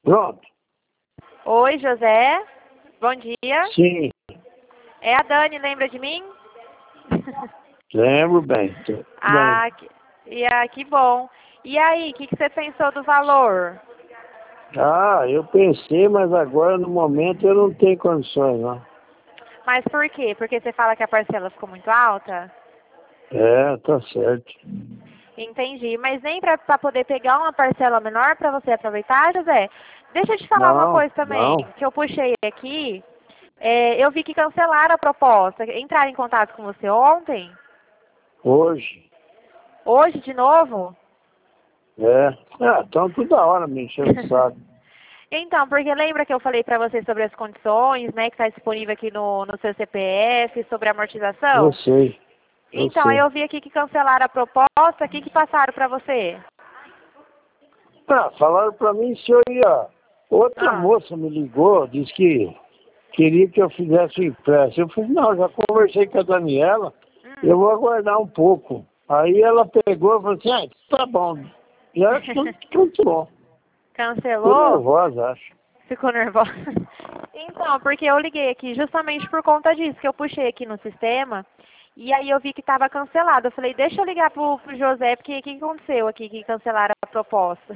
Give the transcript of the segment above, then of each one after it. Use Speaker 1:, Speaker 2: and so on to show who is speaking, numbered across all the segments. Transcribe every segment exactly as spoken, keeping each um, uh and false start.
Speaker 1: Pronto.
Speaker 2: Oi, José. Bom dia.
Speaker 1: Sim,
Speaker 2: É a Dani, lembra de mim?
Speaker 1: lembro bem. Tudo
Speaker 2: ah,
Speaker 1: bem.
Speaker 2: que, e, ah, que bom. E aí, o que, que você pensou do valor?
Speaker 1: Ah, eu pensei, mas agora no momento eu não tenho condições, não.
Speaker 2: Mas por quê? Porque você fala que a parcela ficou muito alta?
Speaker 1: É, tá certo.
Speaker 2: Entendi. Mas nem para poder pegar uma parcela menor para você aproveitar, José? Deixa eu te falar uma
Speaker 1: Não,
Speaker 2: coisa também,
Speaker 1: não.
Speaker 2: que eu puxei aqui. É, eu vi que cancelaram a proposta. Entraram em contato com você ontem?
Speaker 1: Hoje.
Speaker 2: Hoje de novo?
Speaker 1: É. Ah, então toda hora me enchendo o saco.
Speaker 2: Então, porque lembra que eu falei para você sobre as condições, né, que está disponível aqui no, no seu C P F, sobre a
Speaker 1: Eu
Speaker 2: amortização?
Speaker 1: sei, eu
Speaker 2: Então, aí
Speaker 1: sei.
Speaker 2: eu vi aqui que cancelaram a proposta, o que, que passaram para você?
Speaker 1: Ah, falaram pra mim se eu ia. Outra
Speaker 2: Ah,
Speaker 1: moça me ligou, disse que queria que eu fizesse o empréstimo. Eu falei, não, já conversei com a Daniela,
Speaker 2: hum,
Speaker 1: eu vou aguardar um pouco. Aí ela pegou e falou assim, ah, tá bom. Já acho que tudo bom. Ficou
Speaker 2: cancelou?
Speaker 1: nervosa, acho.
Speaker 2: Ficou nervosa? Então, porque eu liguei aqui justamente por conta disso, que eu puxei aqui no sistema, e aí eu vi que estava cancelado. Eu falei, deixa eu ligar pro, pro José, porque o que que aconteceu aqui que cancelaram a proposta?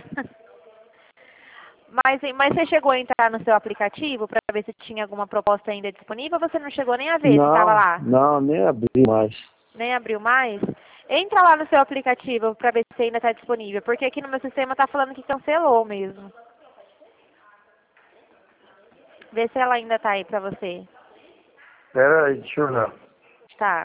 Speaker 2: Mas, mas você chegou a entrar no seu aplicativo para ver se tinha alguma proposta ainda disponível ou você não chegou nem a ver se estava
Speaker 1: Não,
Speaker 2: lá?
Speaker 1: não, nem abri mais.
Speaker 2: Nem abriu mais? Entra lá no seu aplicativo para ver se ainda está disponível, porque aqui no meu sistema está falando que cancelou mesmo. Vê se ela ainda está aí para você.
Speaker 1: Pera aí, deixa eu ver.
Speaker 2: Tá.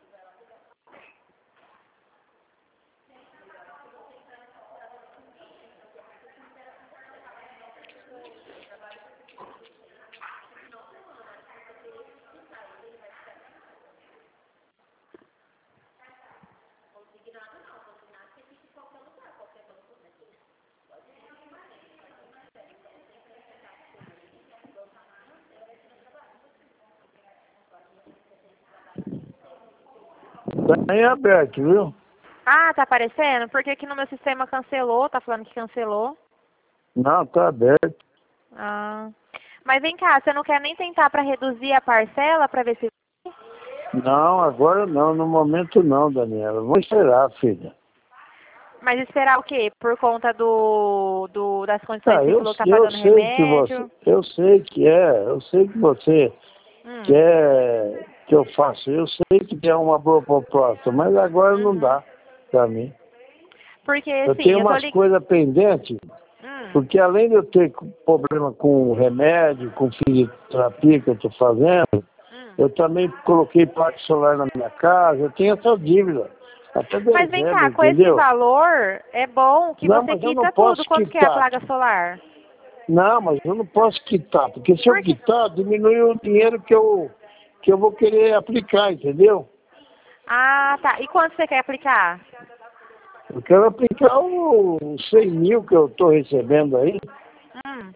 Speaker 1: Tá em aberto, viu?
Speaker 2: Ah, tá aparecendo? Porque aqui no meu sistema cancelou, tá falando que cancelou.
Speaker 1: Não, tá aberto.
Speaker 2: Ah. Mas vem cá, você não quer nem tentar para reduzir a parcela para ver se...
Speaker 1: Não, agora não, no momento não, Daniela. Vou esperar, filha.
Speaker 2: Mas esperar o quê? Por conta do, do das condições
Speaker 1: Ah,
Speaker 2: que você
Speaker 1: eu,
Speaker 2: falou que tá
Speaker 1: eu
Speaker 2: pagando
Speaker 1: sei que você,
Speaker 2: remédio?
Speaker 1: eu sei que é, eu sei que você
Speaker 2: Hum.
Speaker 1: quer que eu faça, eu sei que é uma boa proposta, mas agora não
Speaker 2: Uhum.
Speaker 1: dá pra mim.
Speaker 2: Porque,
Speaker 1: Eu
Speaker 2: assim,
Speaker 1: tenho
Speaker 2: eu tô
Speaker 1: umas
Speaker 2: ligando...
Speaker 1: coisas pendentes,
Speaker 2: Hum.
Speaker 1: porque além de eu ter problema com remédio, com fisioterapia que eu estou fazendo,
Speaker 2: Hum.
Speaker 1: eu também coloquei placa solar na minha casa, eu tenho essa dívida, até
Speaker 2: Mas vem
Speaker 1: dezembro,
Speaker 2: cá, com esse
Speaker 1: entendeu?
Speaker 2: valor, é bom que
Speaker 1: Não,
Speaker 2: você
Speaker 1: mas eu não
Speaker 2: quita tudo.
Speaker 1: posso
Speaker 2: Quanto que é a
Speaker 1: quitar.
Speaker 2: plaga solar?
Speaker 1: Não, mas eu não posso quitar, porque se eu
Speaker 2: Por quê?
Speaker 1: quitar, diminui o dinheiro que eu, que eu vou querer aplicar, entendeu?
Speaker 2: Ah, tá. E quanto você quer aplicar?
Speaker 1: Eu quero aplicar os cem mil que eu estou recebendo aí.
Speaker 2: Hum.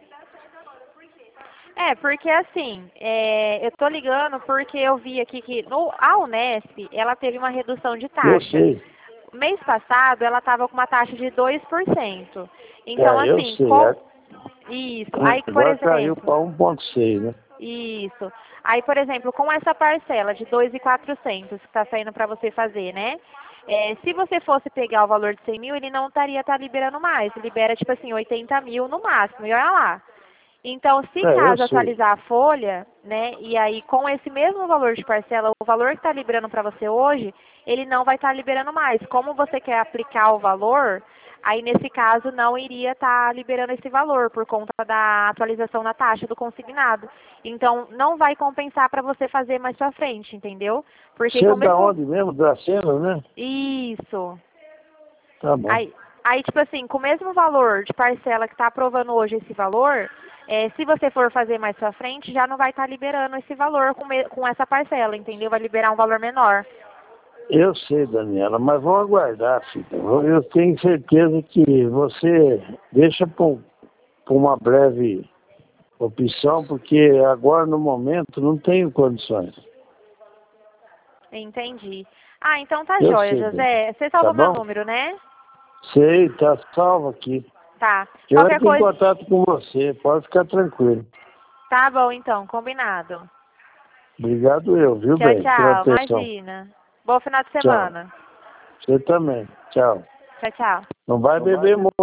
Speaker 2: É, porque assim, é, eu tô ligando porque eu vi aqui que no, a Unesp, ela teve uma redução de
Speaker 1: Eu
Speaker 2: taxa.
Speaker 1: sei,
Speaker 2: Mês passado, ela estava com uma taxa de dois por cento. Então,
Speaker 1: é, eu
Speaker 2: assim,
Speaker 1: sei.
Speaker 2: com
Speaker 1: É-
Speaker 2: isso, aí, por
Speaker 1: Agora caiu
Speaker 2: exemplo,
Speaker 1: para um ponto seis, né?
Speaker 2: isso. Aí, por exemplo, com essa parcela de dois mil e quatrocentos que está saindo para você fazer, né? É, se você fosse pegar o valor de cem mil, ele não estaria tá liberando mais. Libera, tipo assim, oitenta mil no máximo. E olha lá. Então, se
Speaker 1: É, eu
Speaker 2: caso
Speaker 1: sei.
Speaker 2: atualizar a folha, né, e aí com esse mesmo valor de parcela, o valor que está liberando para você hoje, ele não vai estar liberando mais. Como você quer aplicar o valor, aí nesse caso não iria estar liberando esse valor por conta da atualização na taxa do consignado. Então, não vai compensar para você fazer mais pra frente, entendeu? Porque
Speaker 1: Você
Speaker 2: com
Speaker 1: é
Speaker 2: o
Speaker 1: da
Speaker 2: mesmo...
Speaker 1: onde mesmo? Da cena, né?
Speaker 2: Isso.
Speaker 1: Tá bom.
Speaker 2: Aí, aí, tipo assim, com o mesmo valor de parcela que está aprovando hoje esse valor, é, se você for fazer mais pra frente, já não vai estar liberando esse valor com, me- com essa parcela, entendeu? Vai liberar um valor menor.
Speaker 1: Eu sei, Daniela, mas vamos aguardar, filha. Eu tenho certeza que você deixa para uma breve opção, porque agora no momento não tenho condições.
Speaker 2: Entendi. Ah, então tá
Speaker 1: Eu
Speaker 2: jóia,
Speaker 1: sei, Daniela.
Speaker 2: José. Você
Speaker 1: Tá
Speaker 2: salvou meu
Speaker 1: bom?
Speaker 2: número, né?
Speaker 1: Sei, tá salvo aqui.
Speaker 2: Tá.
Speaker 1: Eu
Speaker 2: Qualquer
Speaker 1: entro em
Speaker 2: coisa...
Speaker 1: contato com você, pode ficar tranquilo.
Speaker 2: Tá bom, então. Combinado.
Speaker 1: Obrigado eu, viu,
Speaker 2: Tchau,
Speaker 1: bem, pela
Speaker 2: tchau.
Speaker 1: atenção.
Speaker 2: Imagina. Bom final de
Speaker 1: Tchau.
Speaker 2: semana.
Speaker 1: Você também. Tchau.
Speaker 2: Tchau, tchau.
Speaker 1: Não vai beber muito.